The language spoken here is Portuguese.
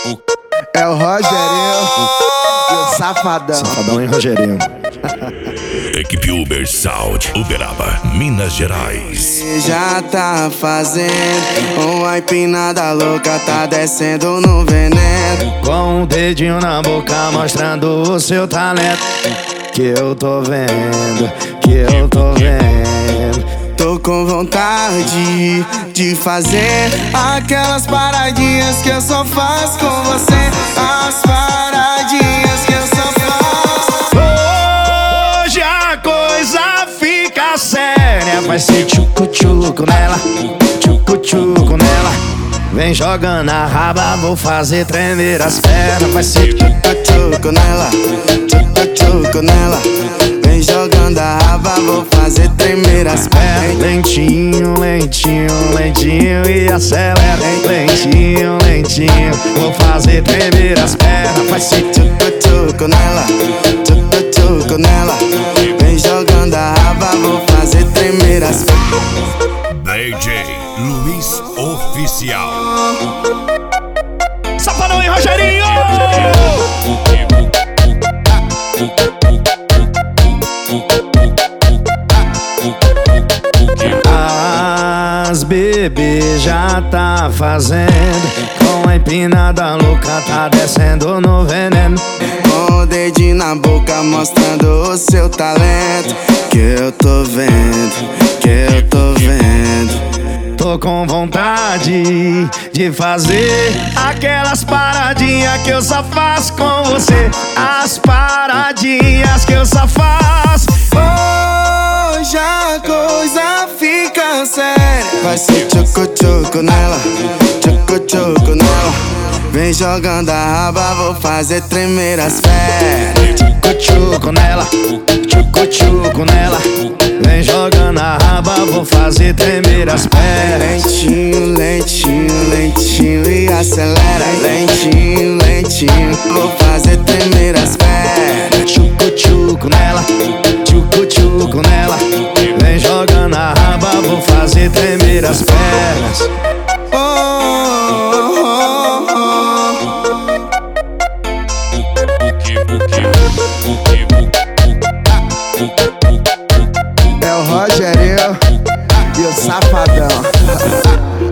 É o Rogerinho e o Safadão. Safadão e Rogerinho. Equipe Uber Sound, Uberaba, Minas Gerais. Já tá fazendo uma empinada louca, tá descendo no veneno. Com o dedinho na boca mostrando o seu talento. Que eu tô vendo, que eu tô vendo. Tô com vontade de fazer aquelas paradinhas que eu só faço com você. As paradinhas que eu só faço. Hoje a coisa fica séria. Vai ser tchucu-tchucu nela, tchucu-tchucu nela. Vem jogando a raba, vou fazer tremer as pernas. Vai ser tchucu-tchucu nela, tchucu-tchucu nela. Vem jogando a raba, vou fazer tremer as pernas. Lentinho, lentinho, lentinho e acelera. Lentinho, lentinho, vou fazer tremer as pernas. Vai ser tchucu-tchucu nela, tchucu-tchucu nela. Vem jogando a raba, vou fazer tremer as pernas. DJ Luiz Oficial. Safadão e Rogerinho. As bebês já tá fazendo. Com a empinada louca tá descendo no veneno. Com o dedinho na boca mostrando o seu talento. Que eu tô vendo, que eu tô vendo. Tô com vontade de fazer aquelas paradinhas que eu só faço com você. As paradinhas que eu só faço. Hoje a coisa fica séria. Vai ser tchucu-tchucu nela, tchucu-tchucu nela. Vem jogando a raba, vou fazer tremer as pernas. Tchucu-tchucu nela, tchucu-tchucu nela. Vem jogando a raba, vou fazer tremer as pernas. Lentinho, lentinho, lentinho e acelera. Lentinho, lentinho, vou fazer tremer as pernas. Tchucu-tchucu nela, tchucu-tchucu nela. Vem jogando a raba, vou fazer tremer as pernas. É o Rogerinho e o Safadão.